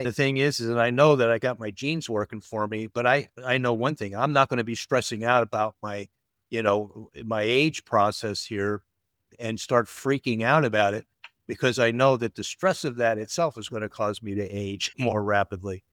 The thing is that I know that I got my genes working for me, but I know one thing, I'm not going to be stressing out about my age process here and start freaking out about it because I know that the stress of that itself is going to cause me to age more rapidly.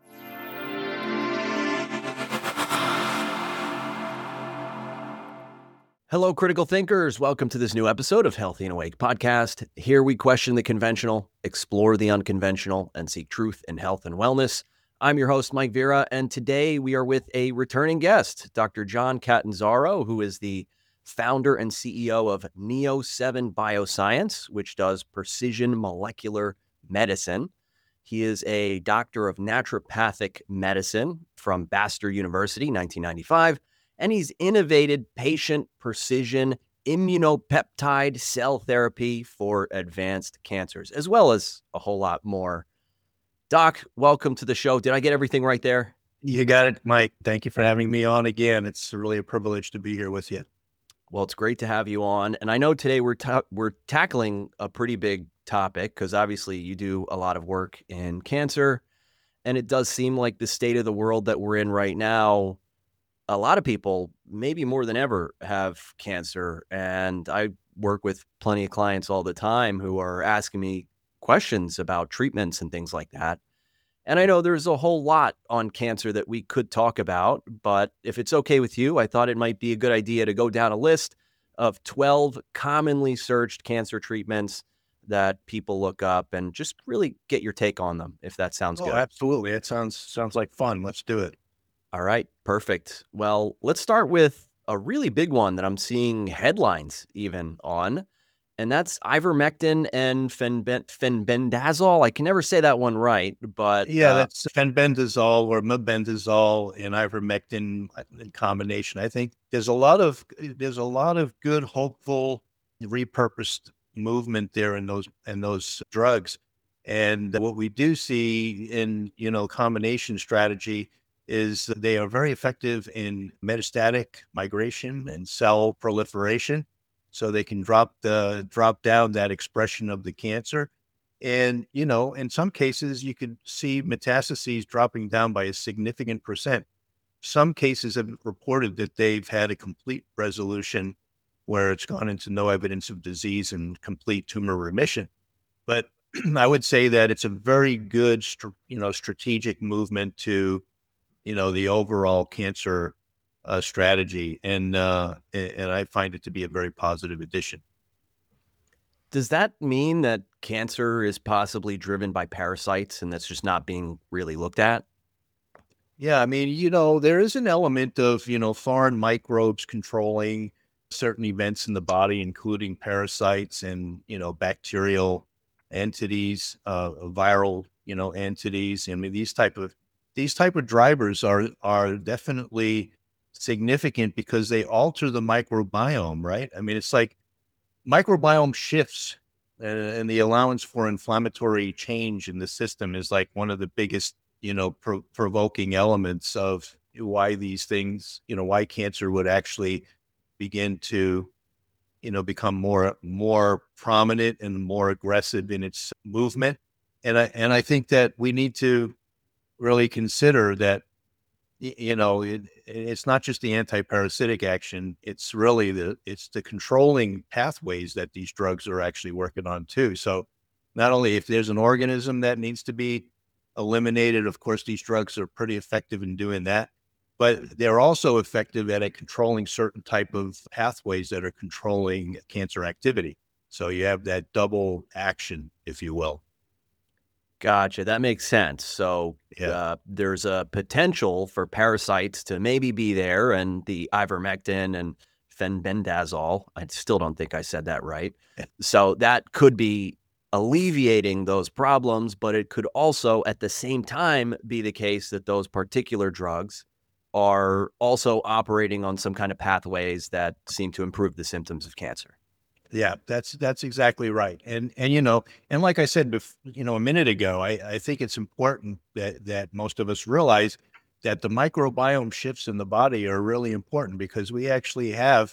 Hello, critical thinkers. Welcome to this new episode of Healthy and Awake podcast. Here we question the conventional, explore the unconventional, and seek truth in health and wellness. I'm your host, Mike Vera, and today we are with a returning guest, Dr. John Catanzaro, who is the founder and CEO of Neo7 Bioscience, which does precision molecular medicine. He is a doctor of naturopathic medicine from Bastyr University, 1995. And he's innovated patient precision immunopeptide cell therapy for advanced cancers, as well as a whole lot more. Doc, welcome to the show. Did I get everything right there? You got it, Mike. Thank you for having me on again. It's really a privilege to be here with you. Well, it's great to have you on. And I know today we're tackling a pretty big topic because obviously you do a lot of work in cancer. And it does seem like the state of the world that we're in right now, a lot of people, maybe more than ever, have cancer. And I work with plenty of clients all the time who are asking me questions about treatments and things like that. And I know there's a whole lot on cancer that we could talk about, but if it's okay with you, I thought it might be a good idea to go down a list of 12 commonly searched cancer treatments that people look up and just really get your take on them, if that sounds good. Absolutely. It sounds like fun. Let's do it. All right, perfect. Well, let's start with a really big one that I'm seeing headlines even on, and that's ivermectin and fenbendazole. I can never say that one right, but Yeah, that's fenbendazole or mebendazole and ivermectin in combination. I think there's a lot of good, hopeful, repurposed movement there in those drugs. And what we do see in combination strategy is that they are very effective in metastatic migration and cell proliferation, so they can drop down that expression of the cancer. And, in some cases, you could see metastases dropping down by a significant percent. Some cases have reported that they've had a complete resolution where it's gone into no evidence of disease and complete tumor remission. But I would say that it's a very good, strategic movement to, the overall cancer strategy. And I find it to be a very positive addition. does that mean that cancer is possibly driven by parasites and that's just not being really looked at? Yeah, I mean, there is an element of, foreign microbes controlling certain events in the body, including parasites and, bacterial entities, viral, entities. I mean, these type of drivers are definitely significant because they alter the microbiome, right? I mean, it's like microbiome shifts and the allowance for inflammatory change in the system is like one of the biggest, provoking elements of why these things, why cancer would actually begin to, become more prominent and more aggressive in its movement. And I think that we need to really consider that it's not just the anti-parasitic action. It's really the controlling pathways that these drugs are actually working on too. So not only if there's an organism that needs to be eliminated, of course, these drugs are pretty effective in doing that, but they're also effective at controlling certain type of pathways that are controlling cancer activity. So you have that double action, if you will. Gotcha. That makes sense. So Yeah. there's a potential for parasites to maybe be there, and the ivermectin and fenbendazole. I still don't think I said that right. So that could be alleviating those problems, but it could also at the same time be the case that those particular drugs are also operating on some kind of pathways that seem to improve the symptoms of cancer. Yeah, that's exactly right. And like I said, a minute ago, I think it's important that most of us realize that the microbiome shifts in the body are really important because we actually have,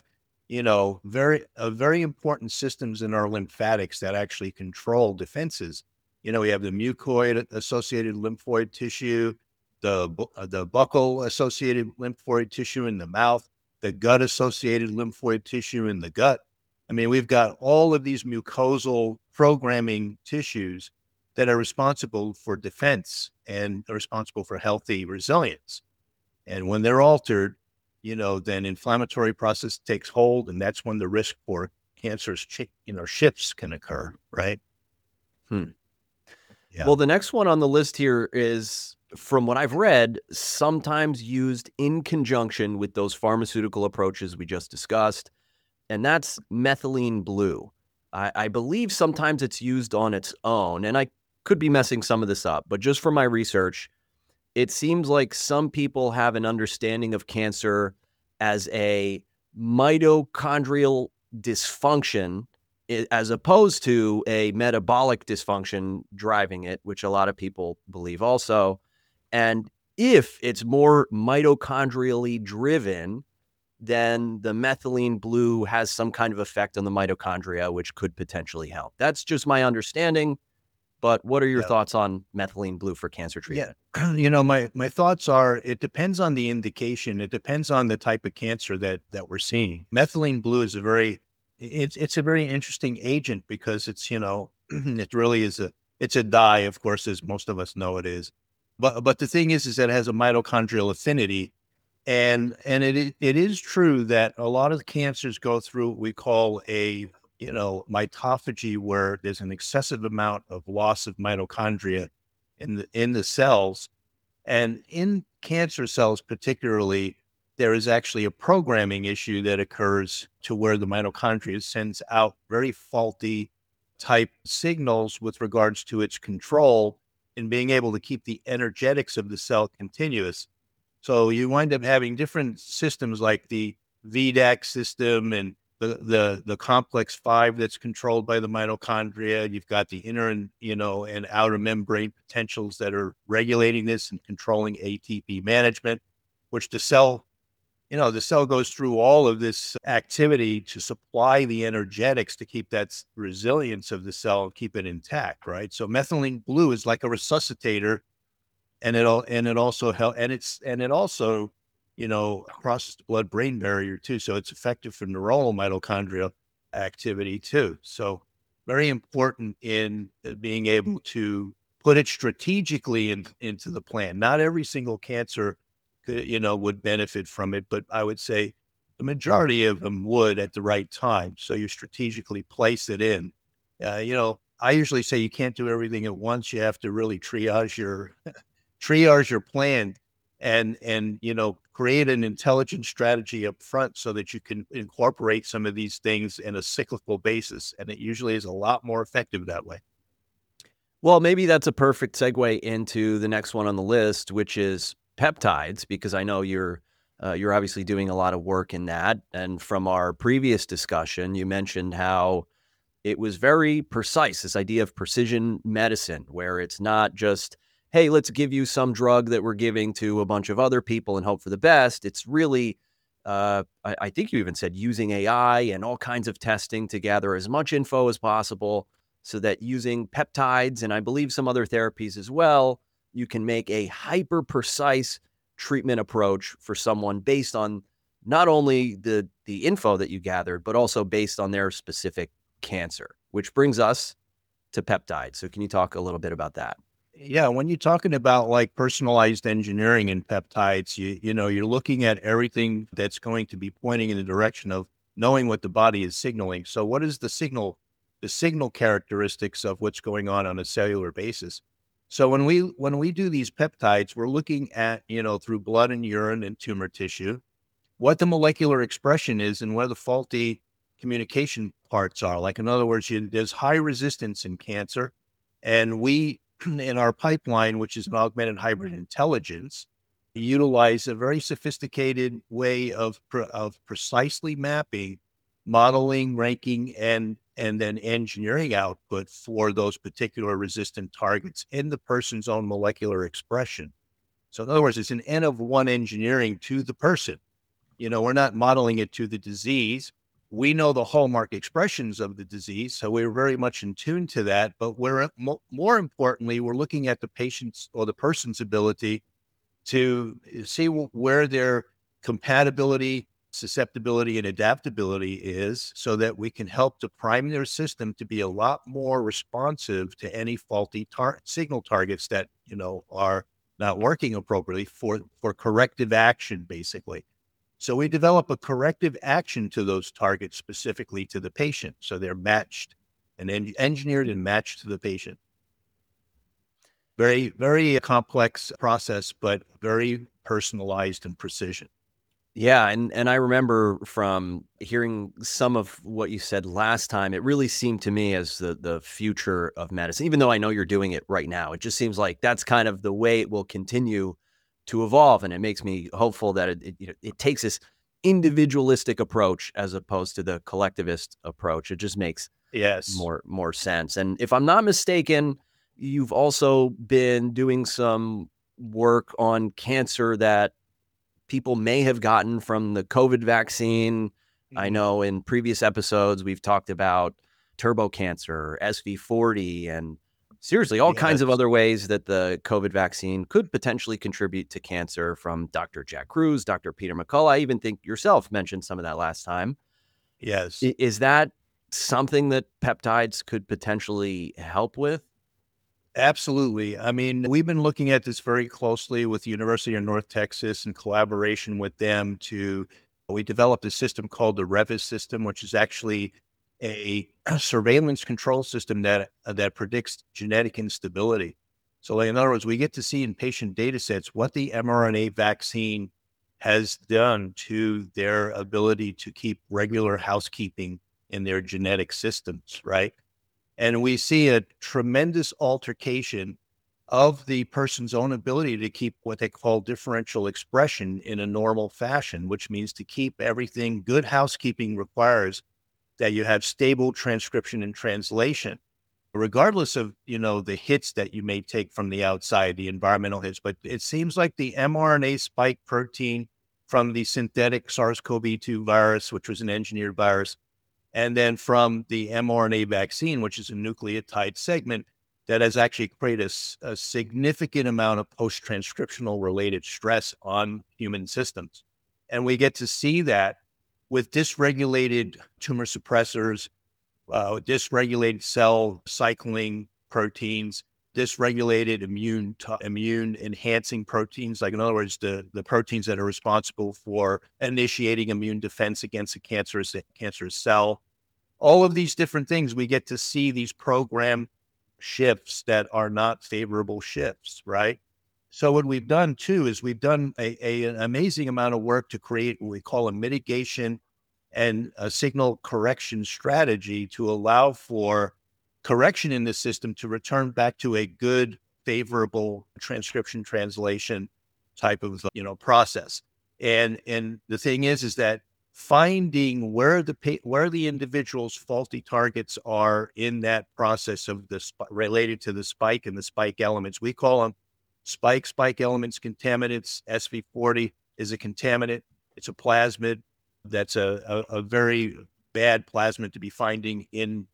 very important systems in our lymphatics that actually control defenses, We have the mucoid associated lymphoid tissue, the buccal associated lymphoid tissue in the mouth, the gut associated lymphoid tissue in the gut. I mean, we've got all of these mucosal programming tissues that are responsible for defense and are responsible for healthy resilience. And when they're altered, then inflammatory process takes hold, and that's when the risk for cancerous, shifts can occur, right? Hmm. Yeah. Well, the next one on the list here is, from what I've read, sometimes used in conjunction with those pharmaceutical approaches we just discussed, and that's methylene blue. I believe sometimes it's used on its own, and I could be messing some of this up, but just from my research, it seems like some people have an understanding of cancer as a mitochondrial dysfunction as opposed to a metabolic dysfunction driving it, which a lot of people believe also. And if it's more mitochondrially driven, then the methylene blue has some kind of effect on the mitochondria, which could potentially help. That's just my understanding. But what are your Yeah. thoughts on methylene blue for cancer treatment? Yeah. My thoughts are, it depends on the indication. It depends on the type of cancer that we're seeing. Methylene blue is it's a very interesting agent because it's, it really is it's a dye, of course, as most of us know it is. But the thing is that it has a mitochondrial affinity. And it is true that a lot of the cancers go through what we call a, mitophagy, where there's an excessive amount of loss of mitochondria in the cells. And in cancer cells particularly, there is actually a programming issue that occurs to where the mitochondria sends out very faulty type signals with regards to its control and being able to keep the energetics of the cell continuous. So you wind up having different systems like the VDAC system and the complex 5 that's controlled by the mitochondria. You've got the inner and outer membrane potentials that are regulating this and controlling ATP management, which the cell goes through all of this activity to supply the energetics to keep that resilience of the cell and keep it intact, right? So methylene blue is like a resuscitator, and it also help, and it also, crosses the blood-brain barrier too. So it's effective for neuronal mitochondrial activity too. So very important in being able to put it strategically into the plan. Not every single cancer would benefit from it, but I would say the majority of them would at the right time. So you strategically place it in. I usually say you can't do everything at once. You have to really triage your plan and create an intelligent strategy up front so that you can incorporate some of these things in a cyclical basis. And it usually is a lot more effective that way. Well, maybe that's a perfect segue into the next one on the list, which is peptides, because I know you're obviously doing a lot of work in that. And from our previous discussion, you mentioned how it was very precise, this idea of precision medicine, where it's not just, hey, let's give you some drug that we're giving to a bunch of other people and hope for the best. It's really, I think you even said, using AI and all kinds of testing to gather as much info as possible so that using peptides and I believe some other therapies as well, you can make a hyper precise treatment approach for someone based on not only the info that you gathered, but also based on their specific cancer, which brings us to peptides. So can you talk a little bit about that? Yeah, when you're talking about like personalized engineering in peptides, you're looking at everything that's going to be pointing in the direction of knowing what the body is signaling. So what is the signal characteristics of what's going on a cellular basis? So when we do these peptides, we're looking at, through blood and urine and tumor tissue, what the molecular expression is and where the faulty communication parts are. Like, in other words, there's high resistance in cancer, and we, in our pipeline, which is an augmented hybrid intelligence, utilize a very sophisticated way of precisely mapping, modeling, ranking, and then engineering output for those particular resistant targets in the person's own molecular expression. So in other words, it's an N of one engineering to the person. We're not modeling it to the disease. we know the hallmark expressions of the disease, so we're very much in tune to that. But we're more importantly, we're looking at the patient's or the person's ability to see where their compatibility, susceptibility, and adaptability is, so that we can help to prime their system to be a lot more responsive to any faulty signal targets that are not working appropriately for corrective action, basically. So we develop a corrective action to those targets specifically to the patient, so they're matched and engineered and matched to the patient. Very, very complex process, but very personalized and precision. Yeah, and I remember from hearing some of what you said last time, it really seemed to me as the future of medicine. Even though I know you're doing it right now, it just seems like that's kind of the way it will continue to evolve, and it makes me hopeful that it takes this individualistic approach as opposed to the collectivist approach. It just makes Yes. more sense. And if I'm not mistaken, you've also been doing some work on cancer that people may have gotten from the COVID vaccine. I know in previous episodes, we've talked about turbo cancer, SV40, and seriously, all kinds of other ways that the COVID vaccine could potentially contribute to cancer, from Dr. Jack Kruse, Dr. Peter McCullough. I even think yourself mentioned some of that last time. Yes. Is that something that peptides could potentially help with? Absolutely. I mean, we've been looking at this very closely with the University of North Texas in collaboration with them. We developed a system called the REVIS system, which is actually a surveillance control system that predicts genetic instability. So in other words, we get to see in patient data sets what the mRNA vaccine has done to their ability to keep regular housekeeping in their genetic systems, right? And we see a tremendous altercation of the person's own ability to keep what they call differential expression in a normal fashion, which means to keep everything. Good housekeeping requires that you have stable transcription and translation, regardless of, the hits that you may take from the outside, the environmental hits. But it seems like the mRNA spike protein from the synthetic SARS-CoV-2 virus, which was an engineered virus, and then from the mRNA vaccine, which is a nucleotide segment that has actually created a significant amount of post-transcriptional related stress on human systems. And we get to see that with dysregulated tumor suppressors, dysregulated cell cycling proteins, dysregulated immune enhancing proteins, like in other words, the proteins that are responsible for initiating immune defense against a cancerous cell. All of these different things, we get to see these program shifts that are not favorable shifts, right? So what we've done too is we've done an amazing amount of work to create what we call a mitigation and a signal correction strategy to allow for correction in the system to return back to a good, favorable transcription translation type of process. And the thing is that finding where the individual's faulty targets are in that process of related to the spike and the spike elements. We call them spike elements contaminants. SV40 is a contaminant. It's a plasmid. That's a very bad plasmid to be finding in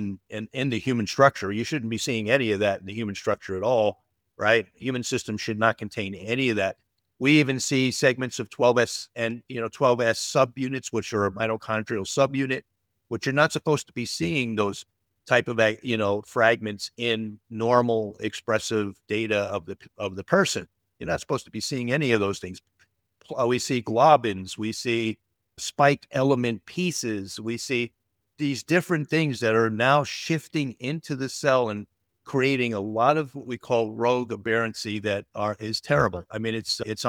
the human structure. You shouldn't be seeing any of that in the human structure at all, right? Human system should not contain any of that. We even see segments of 12S and 12S subunits, which are a mitochondrial subunit, which you're not supposed to be seeing those type of fragments in normal expressive data of the person. You're not supposed to be seeing any of those things. We see globins, we see spiked element pieces, we see these different things that are now shifting into the cell and creating a lot of what we call rogue aberrancy that is terrible. I mean,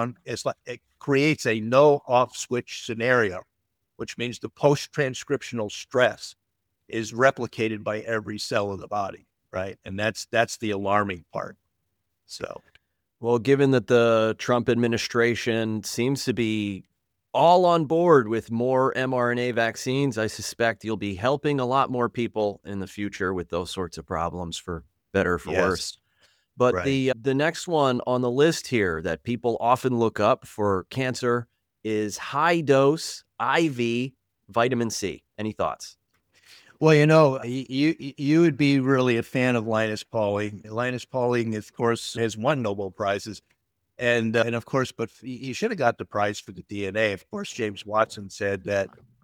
it creates a no off switch scenario, which means the post-transcriptional stress is replicated by every cell of the body, right? And that's the alarming part. So, well, given that the Trump administration seems to be all on board with more mRNA vaccines, I suspect you'll be helping a lot more people in the future with those sorts of problems, for better or for worse. But right. the next one on the list here that people often look up for cancer is high dose IV vitamin C. Any thoughts? Well, you would be really a fan of Linus Pauling. Linus Pauling, of course, has won Nobel Prizes. And of course, but he should have got the prize for the DNA. Of course, James Watson said that,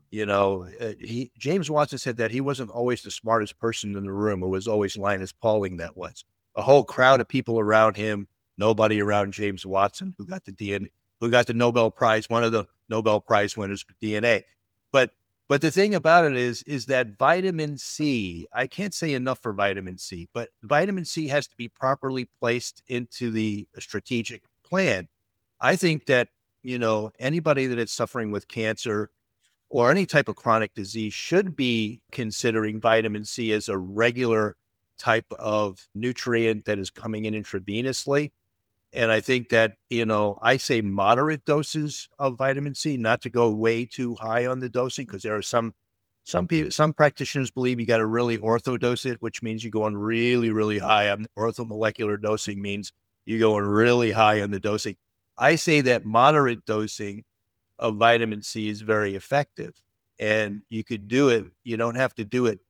James Watson said that he wasn't always the smartest person in the room. It was always Linus Pauling that was. A whole crowd of people around him, nobody around James Watson, who got the DNA, who got the Nobel Prize, one of the Nobel Prize winners for DNA. But but the thing about it is that vitamin C, I can't say enough for vitamin C, but vitamin C has to be properly placed into the strategic plan. I think that, anybody that is suffering with cancer or any type of chronic disease should be considering vitamin C as a regular type of nutrient that is coming in intravenously. And I think that, I say moderate doses of vitamin C, not to go way too high on the dosing, because there are some people, some practitioners believe you got to really orthodose it, which means you go on really, really high. Orthomolecular dosing means you go on really high on the dosing. I say that moderate dosing of vitamin C is very effective, and you could do it. You don't have to do it,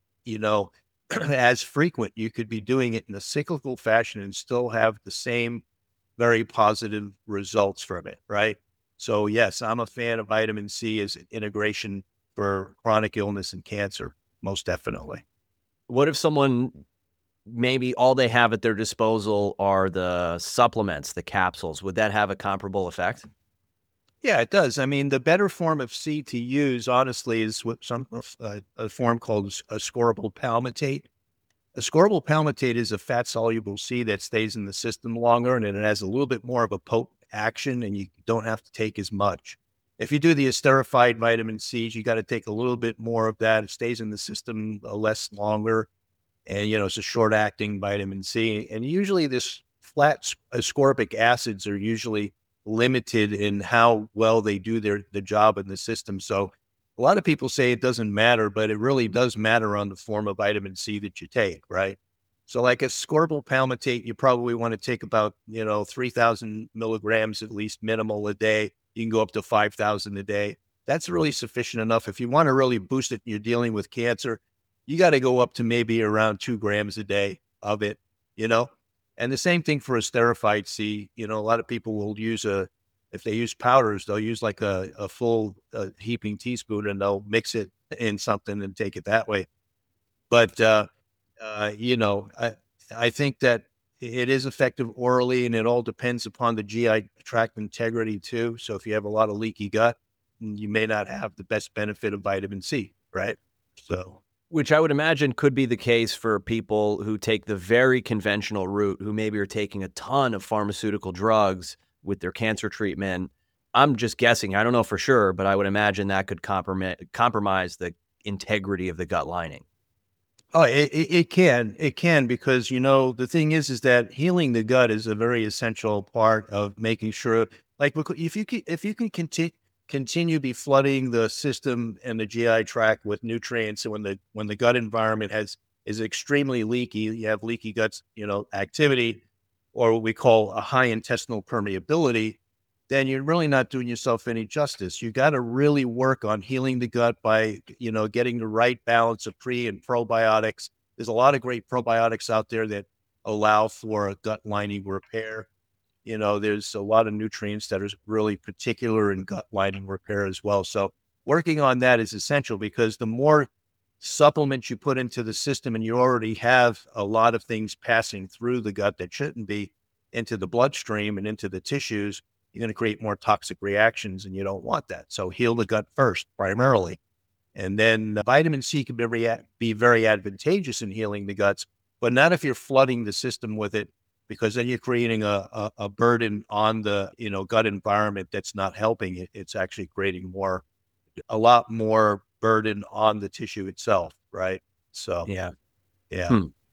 as frequent. You could be doing it in a cyclical fashion and still have the same very positive results from it, right? So yes, I'm a fan of vitamin C as an integration for chronic illness and cancer, most definitely. What if someone, maybe all they have at their disposal are the supplements, the capsules? Would that have a comparable effect? Yeah, it does. I mean, the better form of C to use, honestly, is what a form called ascorbyl palmitate. Ascorbyl palmitate is a fat soluble C that stays in the system longer, and it has a little bit more of a potent action, and you don't have to take as much. If you do the esterified vitamin C's, you got to take a little bit more of that. It stays in the system less longer, and it's a short acting vitamin C. And usually, this flat ascorbic acids are usually limited in how well they do the job in the system. So a lot of people say it doesn't matter, but it really does matter on the form of vitamin C that you take, right? So like ascorbyl palmitate, you probably want to take about, 3,000 milligrams, at least minimal a day. You can go up to 5,000 a day. That's really sufficient enough. If you want to really boost it, you're dealing with cancer, you got to go up to maybe around 2 grams a day of it, you know? And the same thing for esterified C. A lot of people will use if they use powders, they'll use like a full heaping teaspoon, and they'll mix it in something and take it that way. But, I think that it is effective orally, and it all depends upon the GI tract integrity too. So if you have a lot of leaky gut, you may not have the best benefit of vitamin C, right? So. Which I would imagine could be the case for people who take the very conventional route, who maybe are taking a ton of pharmaceutical drugs with their cancer treatment. I'm just guessing. I don't know for sure, but I would imagine that could compromise the integrity of the gut lining. Oh, it can, because, the thing is that healing the gut is a very essential part of making sure, like, if you can continue be flooding the system and the GI tract with nutrients, and when the gut environment is extremely leaky, you have leaky guts, activity, or what we call a high intestinal permeability, then you're really not doing yourself any justice. You got to really work on healing the gut by, getting the right balance of pre and probiotics. There's a lot of great probiotics out there that allow for a gut lining repair. There's a lot of nutrients that are really particular in gut lining repair as well. So working on that is essential, because the more supplements you put into the system, and you already have a lot of things passing through the gut that shouldn't be, into the bloodstream and into the tissues, you're going to create more toxic reactions, and you don't want that. So heal the gut first, primarily. And then vitamin C can be very advantageous in healing the guts, but not if you're flooding the system with it, because then you're creating a burden on the, gut environment that's not helping it. It's actually creating a lot more burden on the tissue itself, right? So, Yeah. yeah.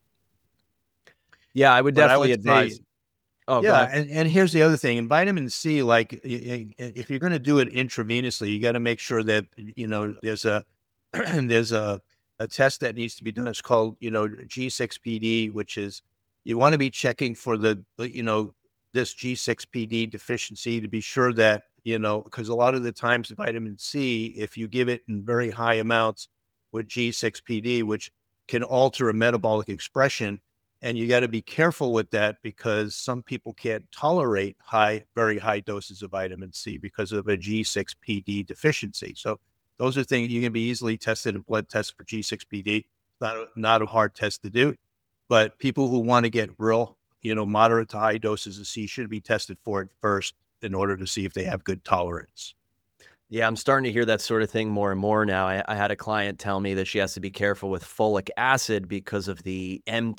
Yeah, I would But I definitely would say, advise. Oh, go yeah, ahead. and here's the other thing. In vitamin C, like, if you're going to do it intravenously, you got to make sure that, there's a there's a test that needs to be done. It's called, G6PD, which is, you want to be checking for this G6PD deficiency, to be sure that, because a lot of the times vitamin C, if you give it in very high amounts, with G6PD, which can alter a metabolic expression. And you got to be careful with that because some people can't tolerate very high doses of vitamin C because of a G6PD deficiency. So those are things you can be easily tested in blood tests for G6PD. Not a hard test to do, but people who want to get real, moderate to high doses of C should be tested for it first in order to see if they have good tolerance. Yeah, I'm starting to hear that sort of thing more and more now. I had a client tell me that she has to be careful with folic acid because of the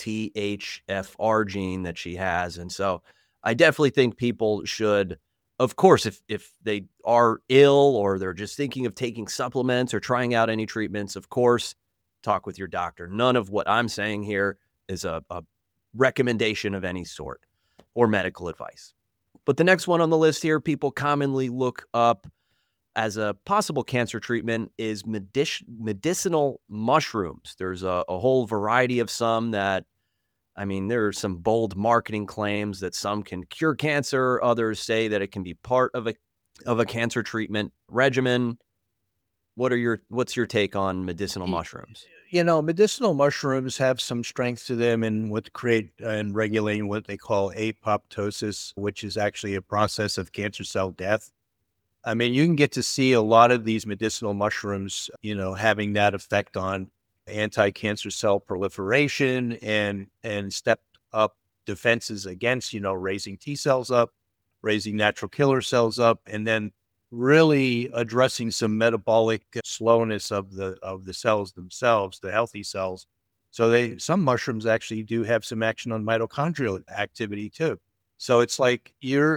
MTHFR gene that she has. And so I definitely think people should, of course, if they are ill or they're just thinking of taking supplements or trying out any treatments, of course, talk with your doctor. None of what I'm saying here is a recommendation of any sort or medical advice. But the next one on the list here, people commonly look up as a possible cancer treatment is medicinal mushrooms. There's a whole variety of some that, there are some bold marketing claims that some can cure cancer. Others say that it can be part of a cancer treatment regimen. What's your take on medicinal mushrooms? Medicinal mushrooms have some strength to them in regulating what they call apoptosis, which is actually a process of cancer cell death. You can get to see a lot of these medicinal mushrooms, having that effect on anti-cancer cell proliferation and stepped up defenses against, raising T cells up, raising natural killer cells up, and then really addressing some metabolic slowness of the cells themselves, the healthy cells. So some mushrooms actually do have some action on mitochondrial activity too. So it's like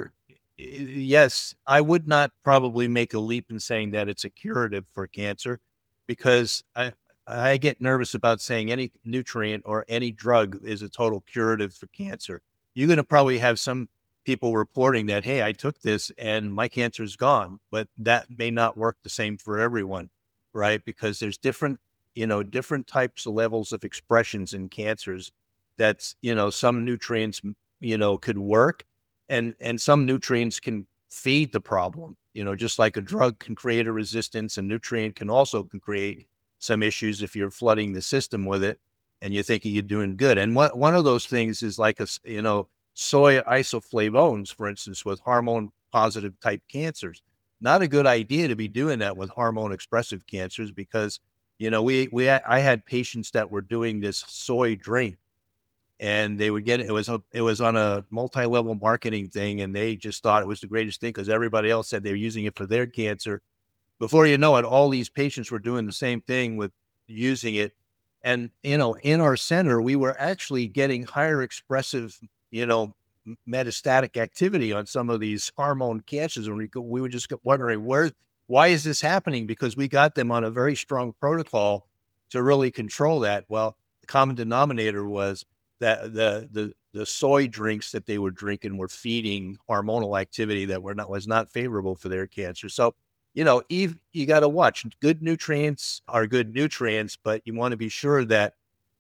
yes, I would not probably make a leap in saying that it's a curative for cancer because I get nervous about saying any nutrient or any drug is a total curative for cancer. You're going to probably have some people reporting that, hey, I took this and my cancer is gone, but that may not work the same for everyone, right? Because there's different types of levels of expressions in cancers that's, some nutrients, could work. And some nutrients can feed the problem, just like a drug can create a resistance, a nutrient can create some issues if you're flooding the system with it and you're thinking you're doing good. And one of those things is like soy isoflavones, for instance, with hormone positive type cancers. Not a good idea to be doing that with hormone expressive cancers because, I had patients that were doing this soy drink. And they would get it was on a multi-level marketing thing, and they just thought it was the greatest thing because everybody else said they were using it for their cancer. Before you know it, all these patients were doing the same thing with using it. And, in our center, we were actually getting higher expressive, metastatic activity on some of these hormone cancers. And we were just wondering why is this happening? Because we got them on a very strong protocol to really control that. Well, the common denominator was that the soy drinks that they were drinking were feeding hormonal activity that was not favorable for their cancer. So, you got to watch. Good nutrients are good nutrients, but you want to be sure that,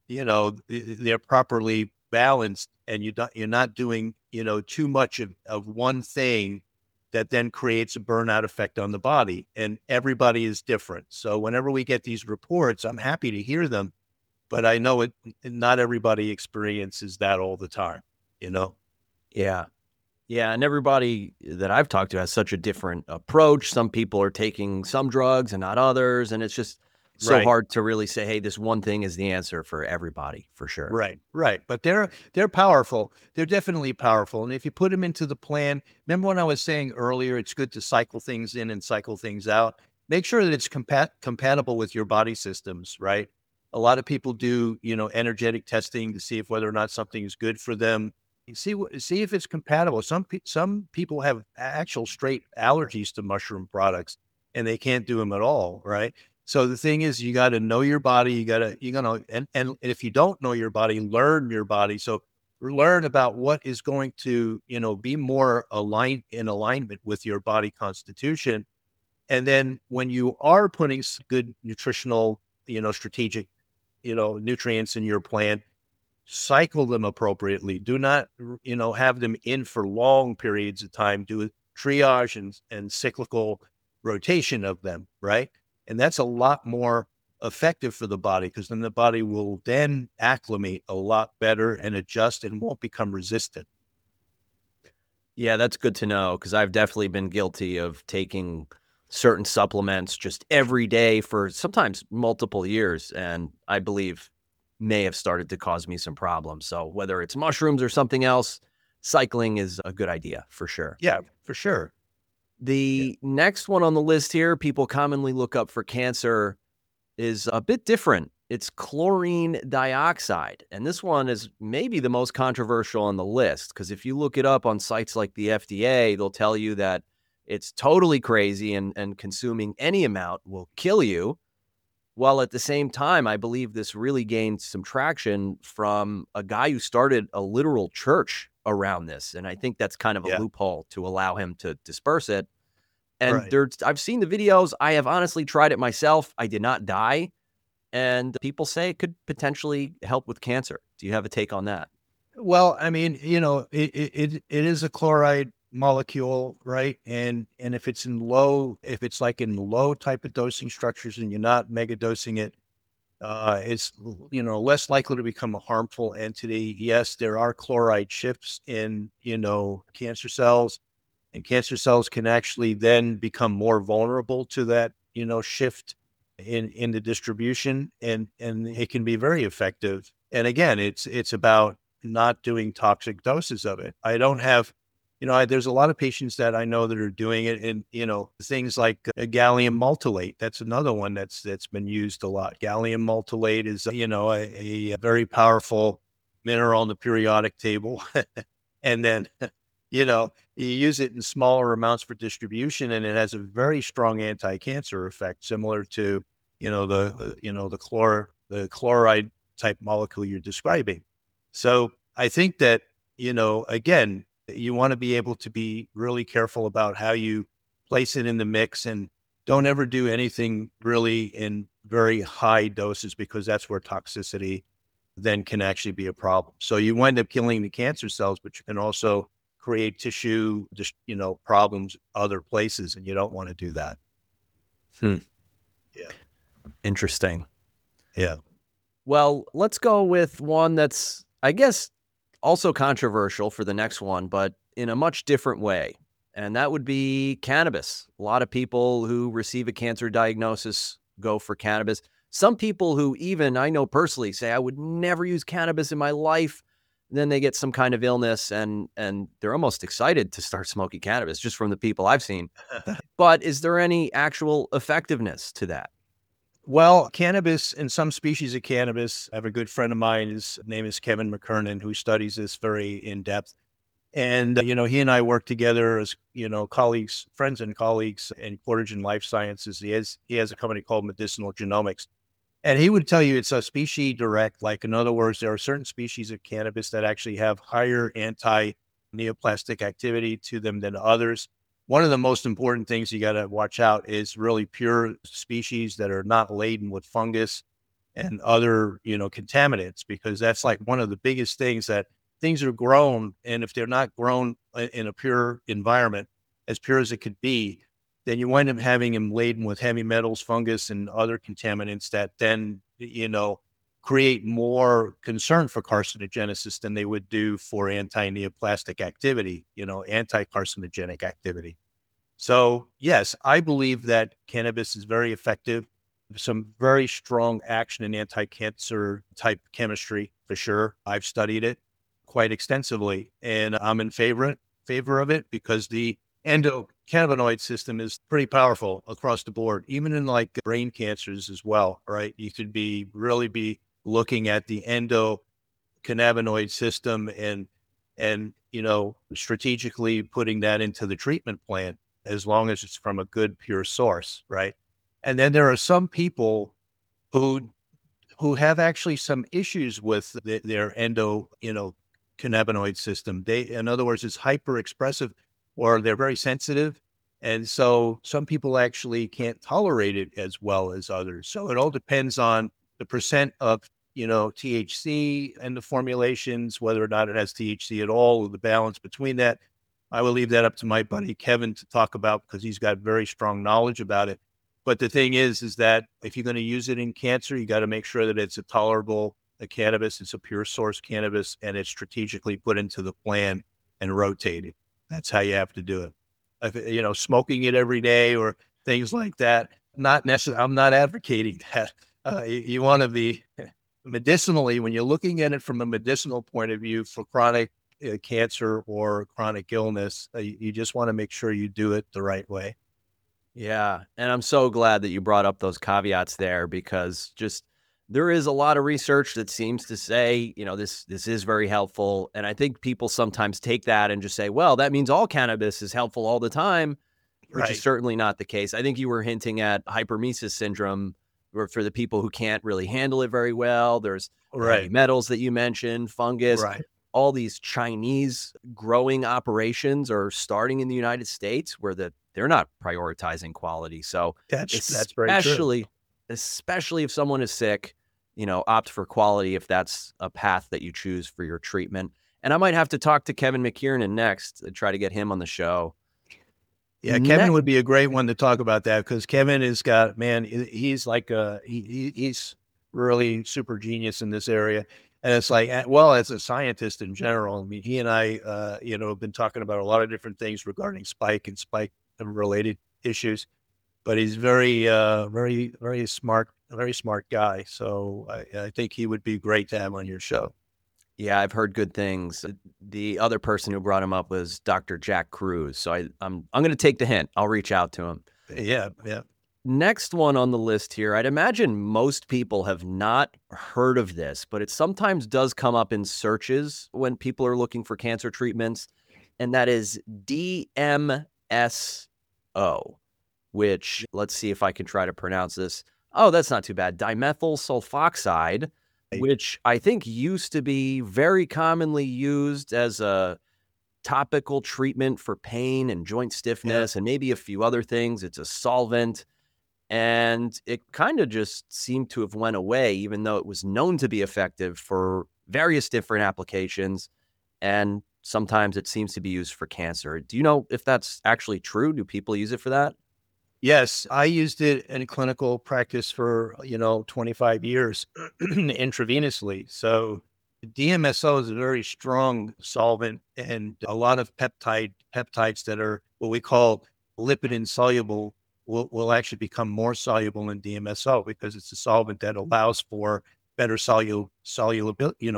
they're properly balanced and you're not doing, too much of one thing that then creates a burnout effect on the body. And everybody is different. So whenever we get these reports, I'm happy to hear them. But I know not everybody experiences that all the time, Yeah. Yeah. And everybody that I've talked to has such a different approach. Some people are taking some drugs and not others. And it's just so hard to really say, hey, this one thing is the answer for everybody, for sure. Right. But they're powerful. They're definitely powerful. And if you put them into the plan, remember when I was saying earlier, it's good to cycle things in and cycle things out. Make sure that it's compatible with your body systems, right? A lot of people do, energetic testing to see if whether or not something is good for them. You see if it's compatible. Some people have actual straight allergies to mushroom products, and they can't do them at all, right? So the thing is, you got to know your body. And if you don't know your body, learn your body. So learn about what is going to, be more in alignment with your body constitution. And then when you are putting good nutritional, strategic nutrients in your plan, cycle them appropriately. Do not, have them in for long periods of time. Do a triage and cyclical rotation of them, right? And that's a lot more effective for the body, because then the body will then acclimate a lot better and adjust and won't become resistant. Yeah, that's good to know, because I've definitely been guilty of taking certain supplements just every day for sometimes multiple years, and I believe may have started to cause me some problems. So whether it's mushrooms or something else, cycling is a good idea for sure. Yeah, for sure. Yeah. The next one on the list here, people commonly look up for cancer, is a bit different. It's chlorine dioxide. And this one is maybe the most controversial on the list, because if you look it up on sites like the FDA, they'll tell you that it's totally crazy and consuming any amount will kill you. While at the same time, I believe this really gained some traction from a guy who started a literal church around this. And I think that's kind of a Yeah. loophole to allow him to disperse it. And Right. I've seen the videos. I have honestly tried it myself. I did not die. And people say it could potentially help with cancer. Do you have a take on that? Well, I mean, it is a chloride molecule, right? And if it's like in low type of dosing structures and you're not mega dosing it, it's less likely to become a harmful entity. Yes, there are chloride shifts in cancer cells, and cancer cells can actually then become more vulnerable to that shift in the distribution, and it can be very effective. And again, it's about not doing toxic doses of it. I don't have there's a lot of patients that I know that are doing it, and things like gallium maltolate. That's another one that's been used a lot. Gallium maltolate is a very powerful mineral on the periodic table. And then you use it in smaller amounts for distribution, and it has a very strong anti-cancer effect, similar to the chloride type molecule you're describing. So I think that again, you want to be able to be really careful about how you place it in the mix, and don't ever do anything really in very high doses, because that's where toxicity then can actually be a problem. So you wind up killing the cancer cells, but you can also create tissue, just, problems other places, and you don't want to do that. Hmm. Yeah. Interesting. Yeah. Well, let's go with one that's, I guess, also controversial for the next one, but in a much different way. And that would be cannabis. A lot of people who receive a cancer diagnosis go for cannabis. Some people who even I know personally say, I would never use cannabis in my life. Then they get some kind of illness and they're almost excited to start smoking cannabis, just from the people I've seen. But is there any actual effectiveness to that? Well, cannabis and some species of cannabis, I have a good friend of mine, his name is Kevin McKernan, who studies this very in depth. And, he and I work together as, colleagues, friends and colleagues in Cortigen Life Sciences. He has a company called Medicinal Genomics. And he would tell you it's a species direct. Like, in other words, there are certain species of cannabis that actually have higher anti-neoplastic activity to them than others. One of the most important things you got to watch out is really pure species that are not laden with fungus and other, contaminants, because that's like one of the biggest things, that things are grown. And if they're not grown in a pure environment, as pure as it could be, then you wind up having them laden with heavy metals, fungus, and other contaminants that then, create more concern for carcinogenesis than they would do for anti-neoplastic activity, anti-carcinogenic activity. So yes, I believe that cannabis is very effective. Some very strong action in anti-cancer type chemistry for sure. I've studied it quite extensively, and I'm in favor of it, because the endocannabinoid system is pretty powerful across the board, even in like brain cancers as well, right? You could really be looking at the endocannabinoid system, and strategically putting that into the treatment plan, as long as it's from a good pure source, right? And then there are some people who have actually some issues with their cannabinoid system. In other words, it's hyper expressive, or they're very sensitive. And so some people actually can't tolerate it as well as others. So it all depends on the percent of, THC and the formulations, whether or not it has THC at all, or the balance between that. I will leave that up to my buddy Kevin to talk about, because he's got very strong knowledge about it. But the thing is that if you're going to use it in cancer, you got to make sure that it's a tolerable cannabis, it's a pure source cannabis, and it's strategically put into the plan and rotated. That's how you have to do it. Smoking it every day or things like that, not necessarily, I'm not advocating that. You want to be medicinally, when you're looking at it from a medicinal point of view for chronic cancer or chronic illness, you just want to make sure you do it the right way. Yeah. And I'm so glad that you brought up those caveats there, because just there is a lot of research that seems to say, this is very helpful. And I think people sometimes take that and just say, well, that means all cannabis is helpful all the time, which is certainly not the case. I think you were hinting at hypermesis syndrome, or for the people who can't really handle it very well. There's heavy metals that you mentioned, fungus. All these Chinese growing operations are starting in the United States where they're not prioritizing quality. So that's very true. Especially if someone is sick, opt for quality if that's a path that you choose for your treatment. And I might have to talk to Kevin McKiernan next to try to get him on the show. Yeah, Kevin would be a great one to talk about that, because Kevin has got, man, he's like he's really super genius in this area. And it's like, well, as a scientist in general, I mean, he and I, have been talking about a lot of different things regarding spike and related issues, but he's very, very smart guy. So I think he would be great to have on your show. Yeah, I've heard good things. The other person who brought him up was Dr. Jack Cruz. So I'm going to take the hint. I'll reach out to him. Yeah. Next one on the list here, I'd imagine most people have not heard of this, but it sometimes does come up in searches when people are looking for cancer treatments, and that is DMSO, which, let's see if I can try to pronounce this. Oh, that's not too bad. Dimethyl sulfoxide, which I think used to be very commonly used as a topical treatment for pain and joint stiffness and maybe a few other things. It's a solvent. And it kind of just seemed to have went away, even though it was known to be effective for various different applications. And sometimes it seems to be used for cancer. Do you know if that's actually true? Do people use it for that? Yes, I used it in clinical practice for, 25 years intravenously. So DMSO is a very strong solvent, and a lot of peptides that are what we call lipid insoluble will actually become more soluble in DMSO, because it's a solvent that allows for better solubility,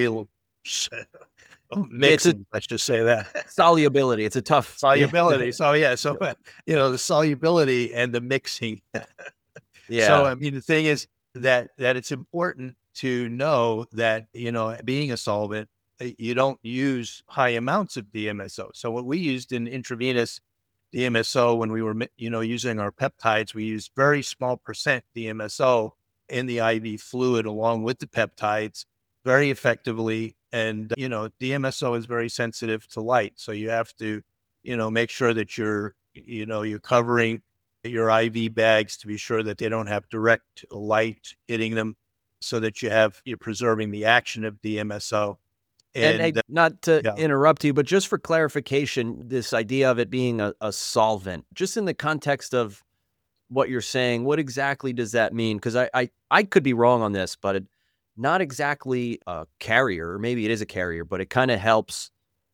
mixing, let's just say that. Solubility. It's a tough solubility. So the solubility and the mixing. Yeah. So, I mean, the thing is that it's important to know that, being a solvent, you don't use high amounts of DMSO. So what we used in intravenous DMSO, when we were, using our peptides, we used very small percent DMSO in the IV fluid along with the peptides very effectively. And, DMSO is very sensitive to light. So you have to, make sure that you're covering your IV bags to be sure that they don't have direct light hitting them, so that you're preserving the action of DMSO. And not to interrupt you, but just for clarification, this idea of it being a solvent, just in the context of what you're saying, what exactly does that mean? Because I could be wrong on this, but not exactly a carrier, or maybe it is a carrier, but it kind of helps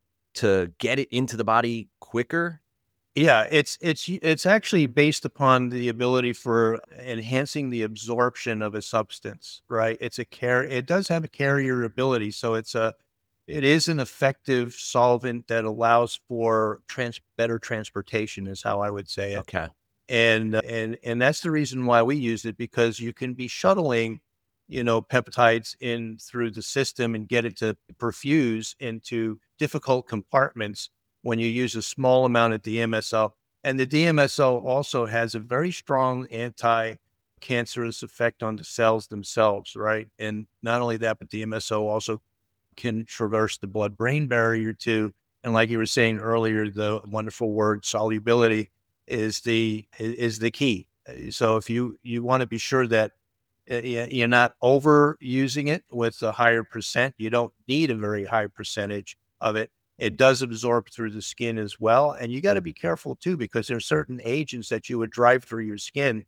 to get it into the body quicker. Yeah, it's actually based upon the ability for enhancing the absorption of a substance, right? It does have a carrier ability, so it is an effective solvent that allows for better transportation, is how I would say it. Okay. And that's the reason why we use it, because you can be shuttling, peptides in through the system and get it to perfuse into difficult compartments when you use a small amount of DMSO. And the DMSO also has a very strong anti-cancerous effect on the cells themselves, right? And not only that, but DMSO also can traverse the blood-brain barrier too. And like you were saying earlier, the wonderful word solubility is the key. So if you want to be sure that you're not overusing it with a higher percent, you don't need a very high percentage of it. It does absorb through the skin as well. And you got to be careful too, because there are certain agents that you would drive through your skin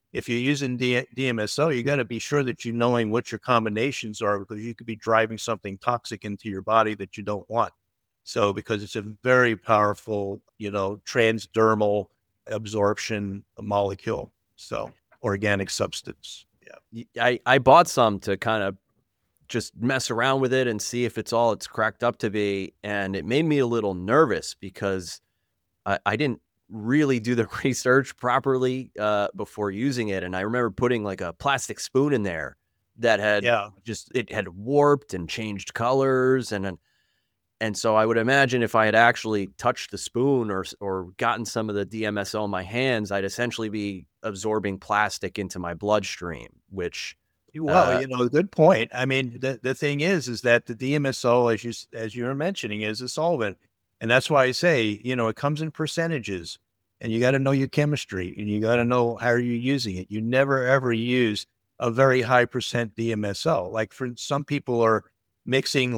if you're using DMSO, you got to be sure that you're knowing what your combinations are, because you could be driving something toxic into your body that you don't want. So, because it's a very powerful, transdermal absorption molecule. So, organic substance. Yeah. I bought some to kind of just mess around with it and see if it's cracked up to be. And it made me a little nervous because I didn't really do the research properly before using it. And I remember putting like a plastic spoon in there that had it had warped and changed colors. And so I would imagine if I had actually touched the spoon or gotten some of the DMSO in my hands, I'd essentially be absorbing plastic into my bloodstream, which Well, good point. I mean, the thing is that the DMSO, as you were mentioning, is a solvent, and that's why I say, it comes in percentages, and you got to know your chemistry, and you got to know how you're using it. You never ever use a very high percent DMSO. Like, for some people are mixing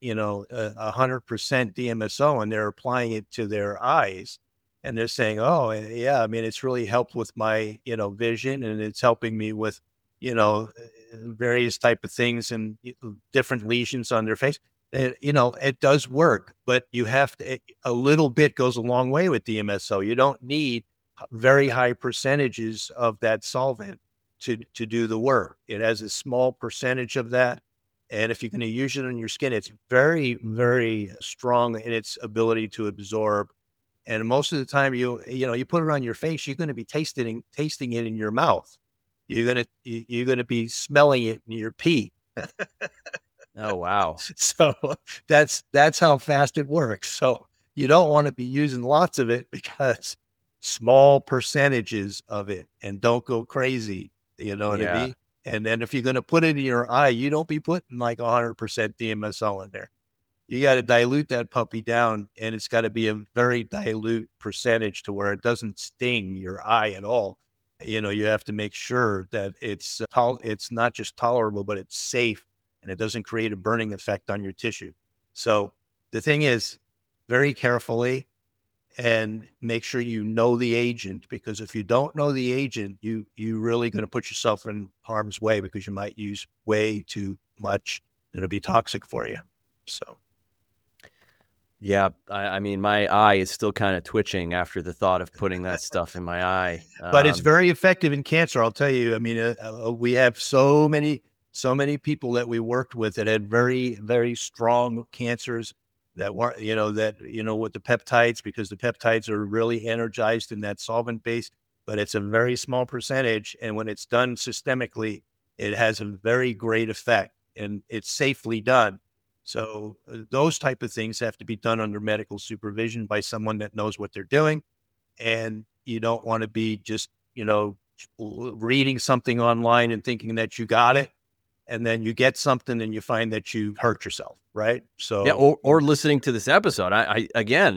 100% DMSO, and they're applying it to their eyes, and they're saying, "Oh, yeah, I mean, it's really helped with my vision, and it's helping me with." you know, various type of things and different lesions on their face. It does work, but you have to, a little bit goes a long way with DMSO. You don't need very high percentages of that solvent to do the work. It has a small percentage of that. And if you're going to use it on your skin, it's very, very strong in its ability to absorb. And most of the time you put it on your face, you're going to be tasting it in your mouth. You're gonna be smelling it in your pee. Oh, wow. So that's how fast it works. So you don't want to be using lots of it, because small percentages of it, and don't go crazy. You know what I Yeah. mean? And then if you're going to put it in your eye, you don't be putting like 100% DMSO in there. You got to dilute that puppy down, and it's got to be a very dilute percentage to where it doesn't sting your eye at all. You have to make sure that it's not just tolerable, but it's safe, and it doesn't create a burning effect on your tissue. So the thing is, very carefully, and make sure you know the agent, because if you don't know the agent, you really going to put yourself in harm's way, because you might use way too much. It'll be toxic for you. So. Yeah, I mean, my eye is still kind of twitching after the thought of putting that stuff in my eye. But it's very effective in cancer. I'll tell you. I mean, we have so many people that we worked with that had very, very strong cancers that weren't, with the peptides, because the peptides are really energized in that solvent base, but it's a very small percentage. And when it's done systemically, it has a very great effect, and it's safely done. So those type of things have to be done under medical supervision by someone that knows what they're doing. And you don't want to be just, reading something online and thinking that you got it. And then you get something and you find that you hurt yourself. Right. So, yeah. Or listening to this episode. I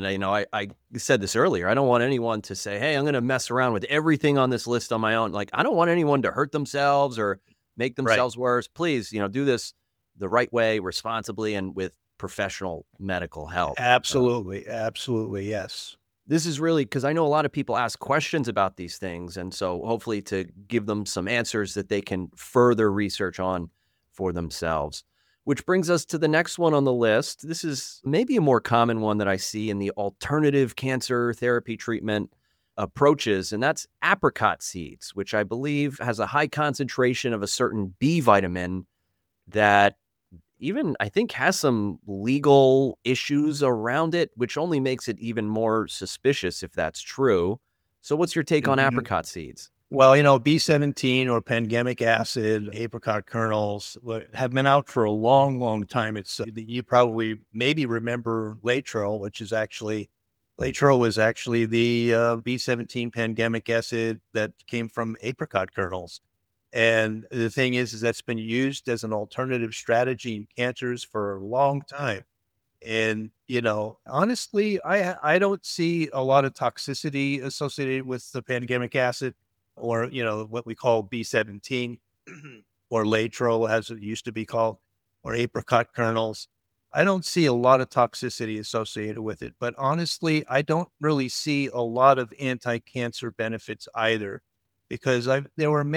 said this earlier. I don't want anyone to say, hey, I'm going to mess around with everything on this list on my own. Like, I don't want anyone to hurt themselves or make themselves worse. Please, do this the right way, responsibly, and with professional medical help. Absolutely. Absolutely. Yes. This is really because I know a lot of people ask questions about these things. And so hopefully to give them some answers that they can further research on for themselves. Which brings us to the next one on the list. This is maybe a more common one that I see in the alternative cancer therapy treatment approaches, and that's apricot seeds, which I believe has a high concentration of a certain B vitamin that even I think has some legal issues around it, which only makes it even more suspicious if that's true. So what's your take on apricot seeds? Well, B17 or pangamic acid, apricot kernels have been out for a long, long time. You probably maybe remember Laetrile, Laetrile was actually the B17 pangamic acid that came from apricot kernels. And the thing is that's been used as an alternative strategy in cancers for a long time. And, honestly, I don't see a lot of toxicity associated with the pangamic acid, or, what we call B17 or Laetrile, as it used to be called, or apricot kernels. I don't see a lot of toxicity associated with it, but honestly, I don't really see a lot of anti-cancer benefits either. because there were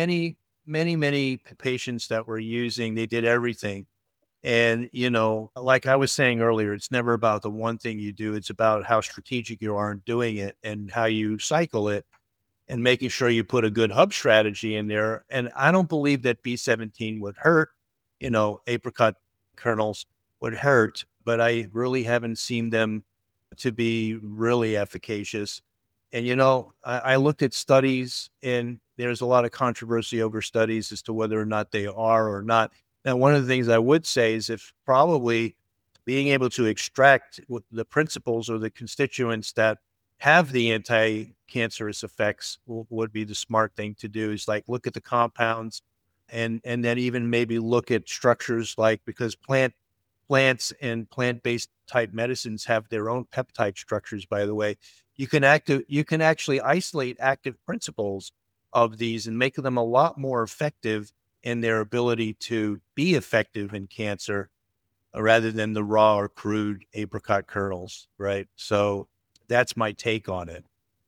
many patients that were using, they did everything. And, like I was saying earlier, it's never about the one thing you do. It's about how strategic you are in doing it and how you cycle it and making sure you put a good hub strategy in there. And I don't believe that B17 would hurt, apricot kernels would hurt, but I really haven't seen them to be really efficacious. And, I looked at studies and there's a lot of controversy over studies as to whether or not they are or not. Now, one of the things I would say is if probably being able to extract the principles or the constituents that have the anti-cancerous effects would be the smart thing to do, is like look at the compounds and then even maybe look at structures, like because plants and plant-based type medicines have their own peptide structures, by the way. You can actually isolate active principles of these and make them a lot more effective in their ability to be effective in cancer, rather than the raw or crude apricot kernels, right? So that's my take on it.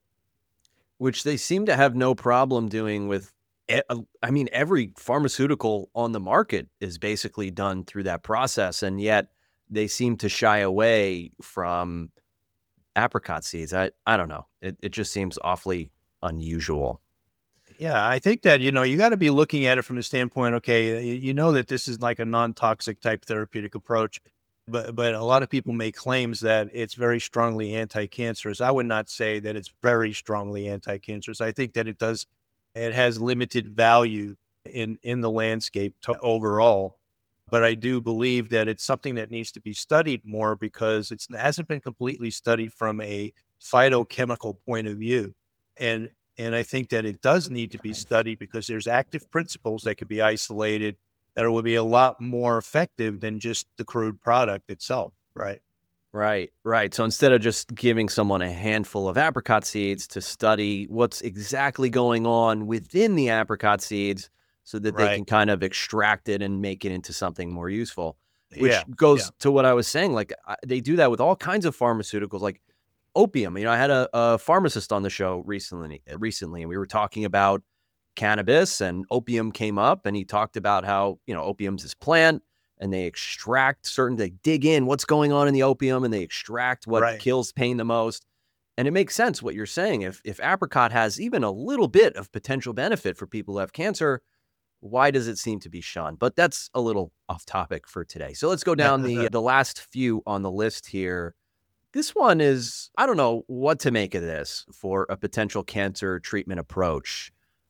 Which they seem to have no problem doing with. I mean, every pharmaceutical on the market is basically done through that process, and yet they seem to shy away from apricot seeds. I don't know. It just seems awfully unusual. Yeah, I think that, you got to be looking at it from the standpoint, okay, you know that this is like a non-toxic type therapeutic approach, but a lot of people make claims that it's very strongly anti-cancerous. I would not say that it's very strongly anti-cancerous. I think that it has limited value in the landscape overall. But I do believe that it's something that needs to be studied more because it hasn't been completely studied from a phytochemical point of view. And I think that it does need to be studied because there's active principles that could be isolated that will be a lot more effective than just the crude product itself, right? Right. So instead of just giving someone a handful of apricot seeds, to study what's exactly going on within the apricot seeds so that they can kind of extract it and make it into something more useful, which goes to what I was saying. Like they do that with all kinds of pharmaceuticals, like opium. I had a pharmacist on the show recently, and we were talking about cannabis, and opium came up, and he talked about how, opium's this plant, and they they dig in what's going on in the opium, and they extract what kills pain the most. And it makes sense what you're saying. If apricot has even a little bit of potential benefit for people who have cancer, why does it seem to be shunned? But that's a little off topic for today. So let's go down the last few on the list here. This one is, I don't know what to make of this for a potential cancer treatment approach.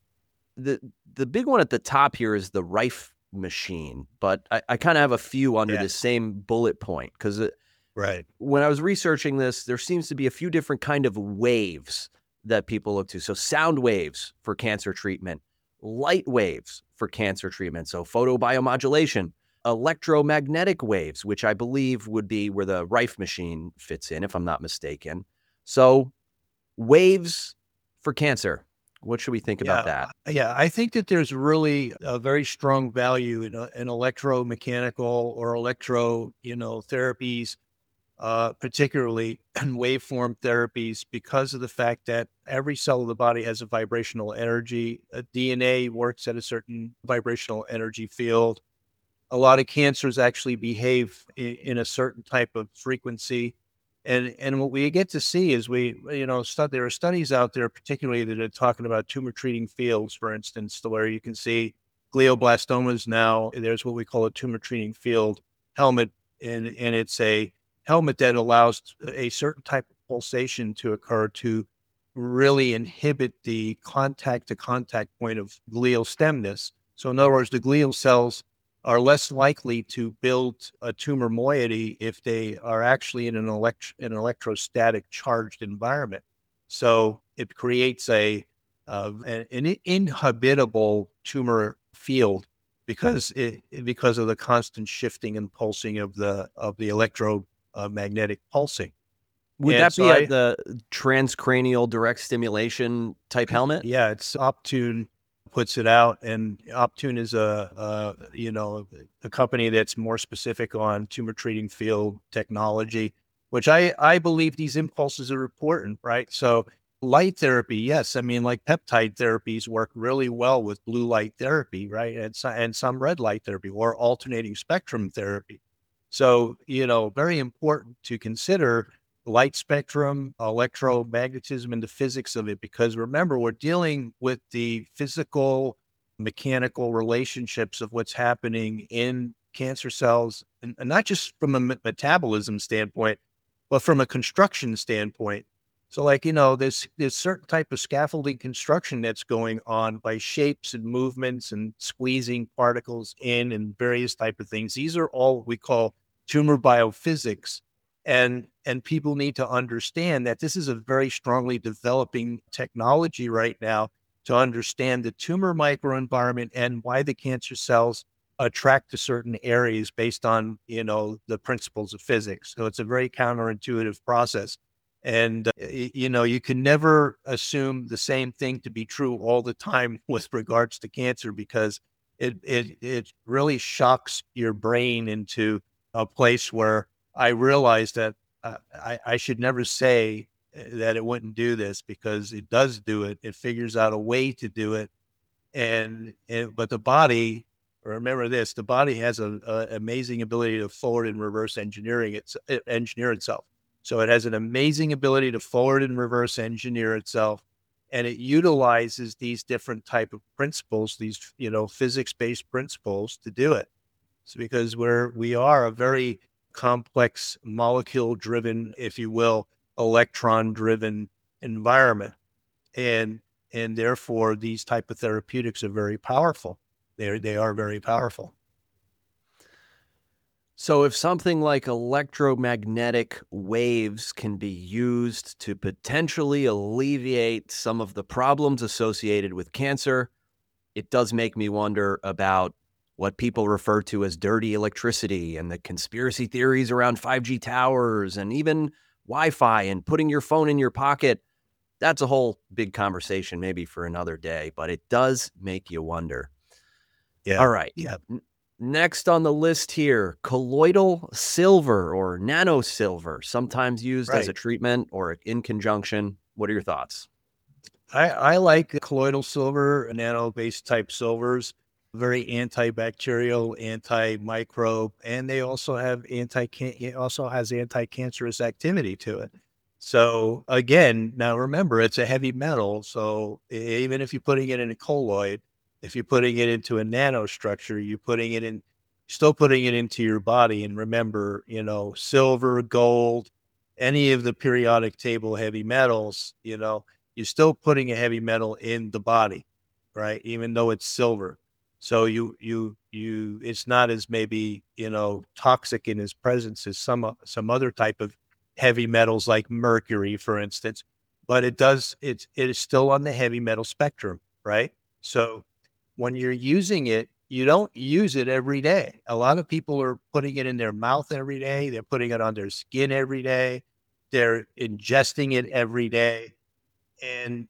The big one at the top here is the Rife machine, but I kind of have a few under the same bullet point because when I was researching this, there seems to be a few different kind of waves that people look to. So sound waves for cancer treatment, light waves for cancer treatment, so photobiomodulation, electromagnetic waves, which I believe would be where the Rife machine fits in, if I'm not mistaken. So waves for cancer. What should we think about that? Yeah, I think that there's really a very strong value in electromechanical or therapies, particularly waveform therapies, because of the fact that every cell of the body has a vibrational energy. DNA works at a certain vibrational energy field. A lot of cancers actually behave in a certain type of frequency. And what we get to see is there are studies out there, particularly that are talking about tumor treating fields, for instance, to where you can see glioblastomas now. There's what we call a tumor treating field helmet, and it's a helmet that allows a certain type of pulsation to occur to really inhibit the contact to contact point of glial stemness. So in other words, the glial cells are less likely to build a tumor moiety if they are actually in an electrostatic charged environment. So it creates an inhabitable tumor field because of the constant shifting and pulsing of the electromagnetic pulsing. Would that be the transcranial direct stimulation type helmet? Yeah, it's Optune puts it out, and Optune is a company that's more specific on tumor treating field technology, which I believe these impulses are important, right? So Light therapy, yes. I mean, like peptide therapies work really well with blue light therapy, right? And some red light therapy or alternating spectrum therapy. So, very important to consider light spectrum, electromagnetism, and the physics of it, because remember, we're dealing with the physical, mechanical relationships of what's happening in cancer cells, and not just from a metabolism standpoint, but from a construction standpoint. So, like, there's certain type of scaffolding construction that's going on by shapes and movements and squeezing particles in and various type of things. These are all we call tumor biophysics. And people need to understand that this is a very strongly developing technology right now to understand the tumor microenvironment and why the cancer cells attract to certain areas based on, the principles of physics. So it's a very counterintuitive process. And, you can never assume the same thing to be true all the time with regards to cancer, because it really shocks your brain into a place where I realized that I should never say that it wouldn't do this, because it does do it. It figures out a way to do it. But the body, remember this, the body has a amazing ability to forward and reverse engineer itself. So it has an amazing ability to forward and reverse engineer itself. And it utilizes these different type of principles, these, physics-based principles to do it. So because we are a very complex molecule-driven, if you will, electron-driven environment. And therefore these type of therapeutics are very powerful. They are very powerful. So if something like electromagnetic waves can be used to potentially alleviate some of the problems associated with cancer, it does make me wonder about what people refer to as dirty electricity and the conspiracy theories around 5G towers and even Wi-Fi and putting your phone in your pocket. That's a whole big conversation, maybe for another day, but it does make you wonder. Yeah. All right. Yeah. Next on the list here, colloidal silver or nanosilver, sometimes used as a Right. treatment or in conjunction. What are your thoughts? I like colloidal silver, nano-based type silvers, very antibacterial, antimicrobe, and they also have it also has anti-cancerous activity to it. So again, now remember, it's a heavy metal. So even if you're putting it in a colloid, if you're putting it into a nanostructure, still putting it into your body. And remember, silver, gold, any of the periodic table heavy metals, you're still putting a heavy metal in the body, right? Even though it's silver. So it's not as maybe, toxic in its presence as some other type of heavy metals like mercury, for instance, but it is still on the heavy metal spectrum, right? So when you're using it, you don't use it every day. A lot of people are putting it in their mouth every day. They're putting it on their skin every day. They're ingesting it every day. And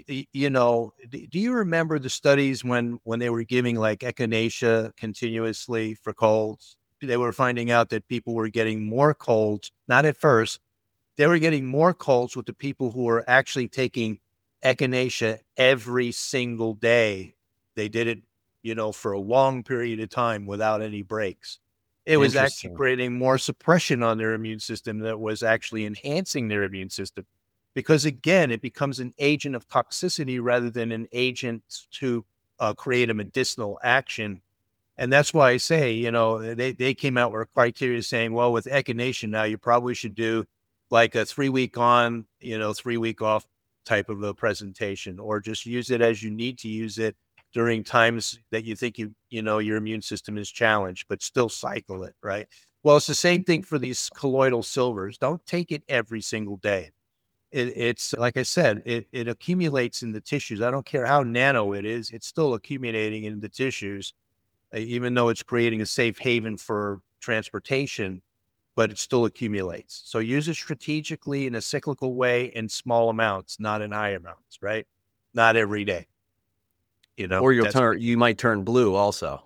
do you remember the studies when they were giving like echinacea continuously for colds? They were finding out that people were getting more colds, not at first. They were getting more colds with the people who were actually taking echinacea every single day. They did it, for a long period of time without any breaks. It was actually Interesting. creating more suppression on their immune system that was actually enhancing their immune system. Because again, it becomes an agent of toxicity rather than an agent to create a medicinal action. And that's why I say, they came out with a criteria saying, well, with echinacea now, you probably should do like a 3-week on, 3-week off type of a presentation, or just use it as you need to use it during times that you think your immune system is challenged, but still cycle it, right? Well, it's the same thing for these colloidal silvers. Don't take it every single day. It's like I said, it accumulates in the tissues. I don't care how nano it is, it's still accumulating in the tissues, even though it's creating a safe haven for transportation, but it still accumulates. So use it strategically in a cyclical way in small amounts, not in high amounts, right? Not every day. Or That's you might turn blue also.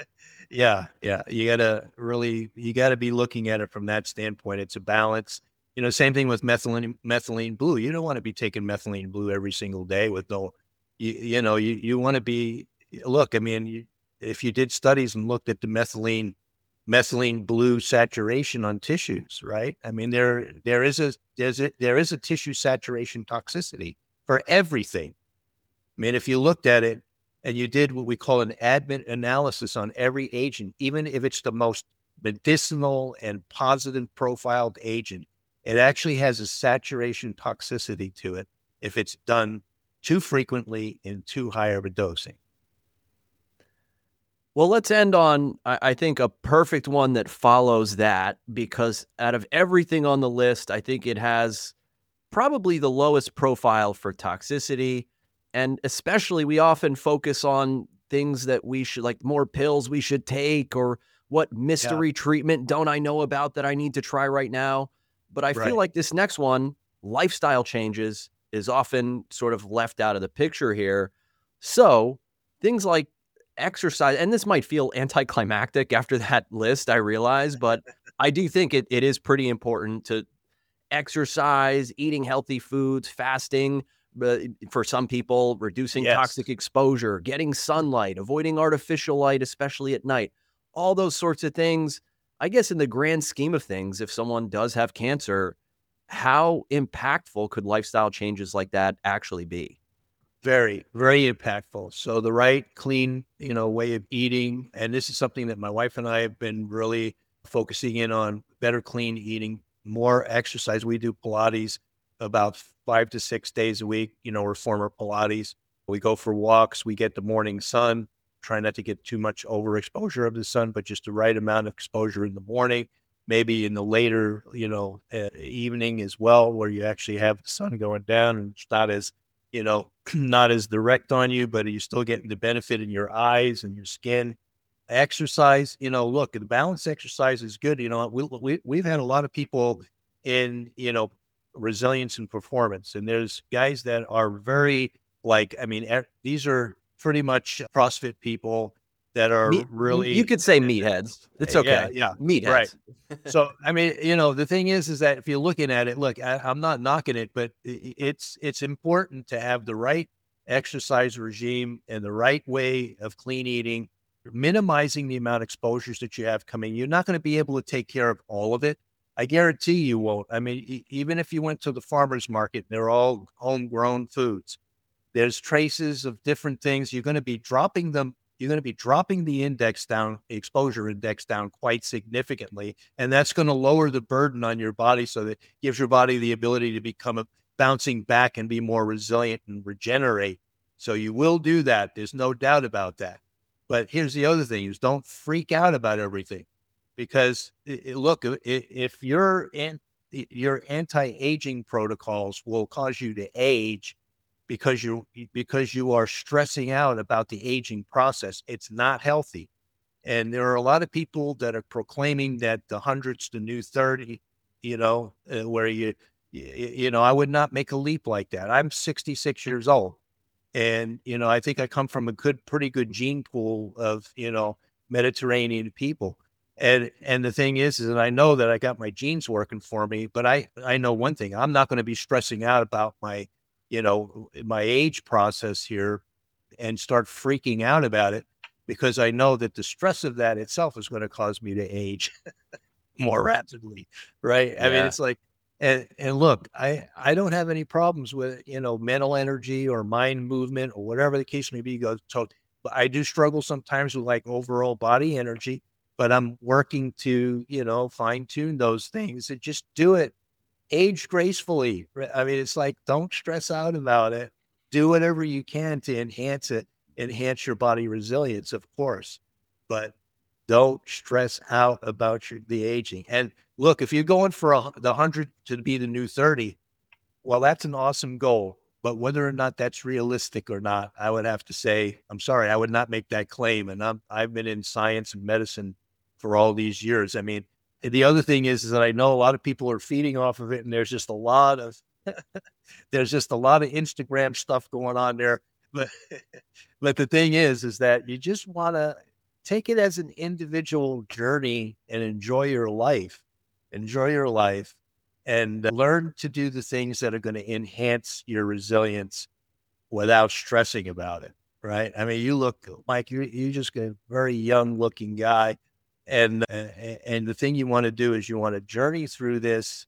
yeah, yeah. You gotta be looking at it from that standpoint. It's a balance. Same thing with methylene blue. You don't want to be taking methylene blue every single day with you want to be, look, I mean, if you did studies and looked at the methylene blue saturation on tissues, right? I mean, there is a tissue saturation toxicity for everything. I mean, if you looked at it and you did what we call an ADMET analysis on every agent, even if it's the most medicinal and positive profiled agent, it actually has a saturation toxicity to it if it's done too frequently in too high of a dosing. Well, let's end on, I think, a perfect one that follows that, because out of everything on the list, I think it has probably the lowest profile for toxicity. And especially, we often focus on things that we should, like more pills we should take, or what mystery treatment don't I know about that I need to try right now. But I feel like this next one, lifestyle changes, is often sort of left out of the picture here. So things like exercise, and this might feel anticlimactic after that list, I realize, but I do think it is pretty important to exercise, eating healthy foods, fasting, but for some people, reducing toxic exposure, getting sunlight, avoiding artificial light, especially at night, all those sorts of things. I guess in the grand scheme of things, if someone does have cancer, how impactful could lifestyle changes like that actually be? Very, very impactful. So the right, clean, way of eating, and this is something that my wife and I have been really focusing in on: better, clean eating, more exercise. We do Pilates about 5 to 6 days a week. We're former Pilates. We go for walks. We get the morning sun. Try not to get too much overexposure of the sun, but just the right amount of exposure in the morning. Maybe in the later, evening as well, where you actually have the sun going down and it's not as not as direct on you, but you're still getting the benefit in your eyes and your skin. Exercise, look, the balanced exercise is good. We've had a lot of people in, resilience and performance, and there's guys that are very, these are pretty much CrossFit people that are really, you could say meatheads. It's okay. Yeah. Meatheads. Right. So, I mean, the thing is that if you're looking at it, look, I'm not knocking it, but it's important to have the right exercise regime and the right way of clean eating, minimizing the amount of exposures that you have coming. You're not going to be able to take care of all of it. I guarantee you won't. I mean, even if you went to the farmer's market, they're all homegrown foods. There's traces of different things. You're going to be dropping the index down, the exposure index down quite significantly. And that's going to lower the burden on your body, so that gives your body the ability to become bouncing back and be more resilient and regenerate. So you will do that. There's no doubt about that. But here's the other thing: is don't freak out about everything, because look, if your anti-aging protocols will cause you to age, because you are stressing out about the aging process, it's not healthy. And there are a lot of people that are proclaiming that the 100's the new 30, where I would not make a leap like that. I'm 66 years old, and I think I come from a pretty good gene pool of Mediterranean people. And the thing is that I know that I got my genes working for me, but I know one thing: I'm not going to be stressing out about my age process here and start freaking out about it, because I know that the stress of that itself is going to cause me to age more rapidly. Right. I mean, it's like, and look, I don't have any problems with, mental energy or mind movement or whatever the case may be. So, but I do struggle sometimes with like overall body energy, but I'm working to, fine tune those things and just do it. Age gracefully. I mean, it's like, don't stress out about it. Do whatever you can to enhance your body resilience, of course, but don't stress out about the aging. And look, if you're going for the 100 to be the new 30, well, that's an awesome goal. But whether or not that's realistic or not, I would have to say, I'm sorry, I would not make that claim. And I've been in science and medicine for all these years. I mean, the other thing is that I know a lot of people are feeding off of it, and there's just a lot of Instagram stuff going on there. But but the thing is that you just want to take it as an individual journey and enjoy your life. Enjoy your life. and learn to do the things that are going to enhance your resilience without stressing about it. Right. I mean, you look, Mike, you just a very young looking guy. And the thing you want to do is you want to journey through this,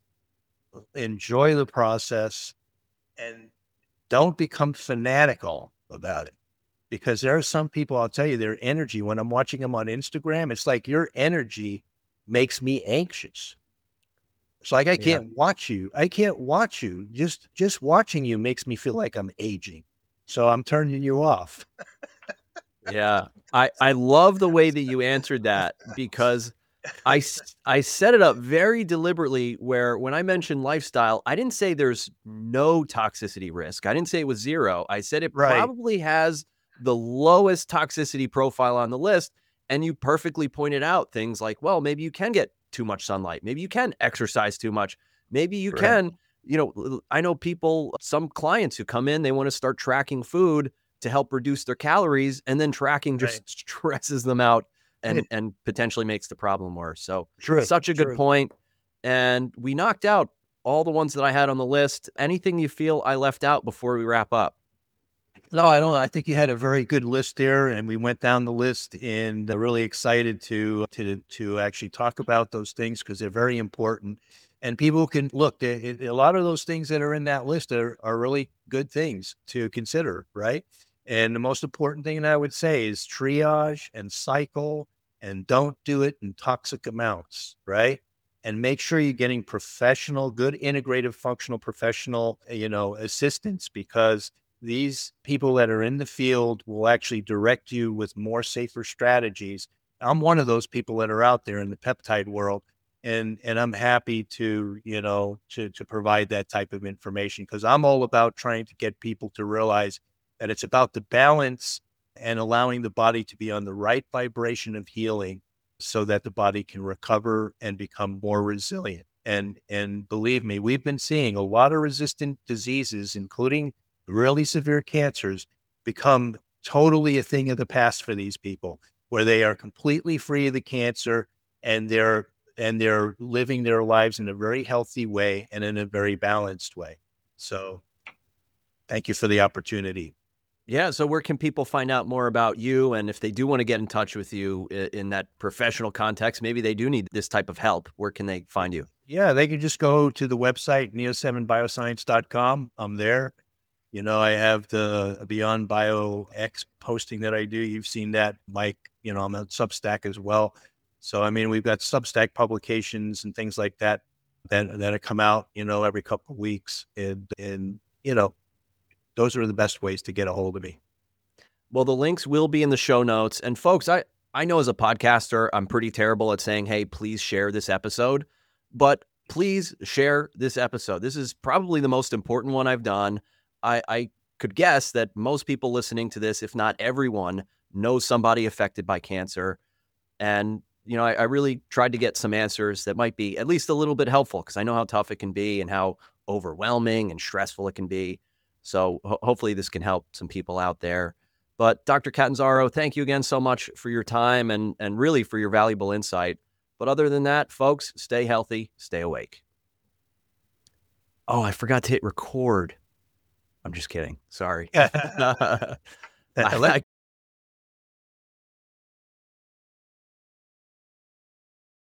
enjoy the process, and don't become fanatical about it. Because there are some people, I'll tell you, their energy, when I'm watching them on Instagram, it's like your energy makes me anxious. It's like I Yeah. can't watch you. I can't watch you. Just watching you makes me feel like I'm aging. So I'm turning you off. Yeah. I love the way that you answered that because I set it up very deliberately where when I mentioned lifestyle, I didn't say there's no toxicity risk. I didn't say it was zero. I said it Right. probably has the lowest toxicity profile on the list. And you perfectly pointed out things like, well, maybe you can get too much sunlight. Maybe you can exercise too much. Maybe you Right. can, I know people, some clients who come in, they want to start tracking food to help reduce their calories, and then tracking Right. just stresses them out Right. and potentially makes the problem worse. So True. such a good True. point. And we knocked out all the ones that I had on the list. Anything you feel I left out before we wrap up? No, I don't. I think you had a very good list there, and we went down the list, and really excited to actually talk about those things because they're very important. And people can look. A lot of those things that are in that list are really good things to consider, right? And the most important thing that I would say is triage and cycle, and don't do it in toxic amounts, right? And make sure you're getting professional, good integrative, functional professional, assistance, because these people that are in the field will actually direct you with more safer strategies. I'm one of those people that are out there in the peptide world, and I'm happy to, to provide that type of information because I'm all about trying to get people to realize that it's about the balance and allowing the body to be on the right vibration of healing so that the body can recover and become more resilient. And believe me, we've been seeing a lot of resistant diseases, including really severe cancers, become totally a thing of the past for these people, where they are completely free of the cancer, and they're living their lives in a very healthy way and in a very balanced way. So thank you for the opportunity. Yeah. So where can people find out more about you? And if they do want to get in touch with you in that professional context, maybe they do need this type of help. Where can they find you? Yeah, they can just go to the website, neo7bioscience.com. I'm there. I have the Beyond Bio X posting that I do. You've seen that, Mike. I'm on Substack as well. So, I mean, we've got Substack publications and things like that come out, every couple of weeks. And those are the best ways to get a hold of me. Well, the links will be in the show notes. And folks, I know as a podcaster, I'm pretty terrible at saying, hey, please share this episode, but please share this episode. This is probably the most important one I've done. I could guess that most people listening to this, if not everyone, knows somebody affected by cancer. And, I really tried to get some answers that might be at least a little bit helpful because I know how tough it can be and how overwhelming and stressful it can be. So hopefully this can help some people out there. But Dr. Catanzaro, thank you again so much for your time and really for your valuable insight. But other than that, folks, stay healthy, stay awake. Oh, I forgot to hit record. I'm just kidding. Sorry. I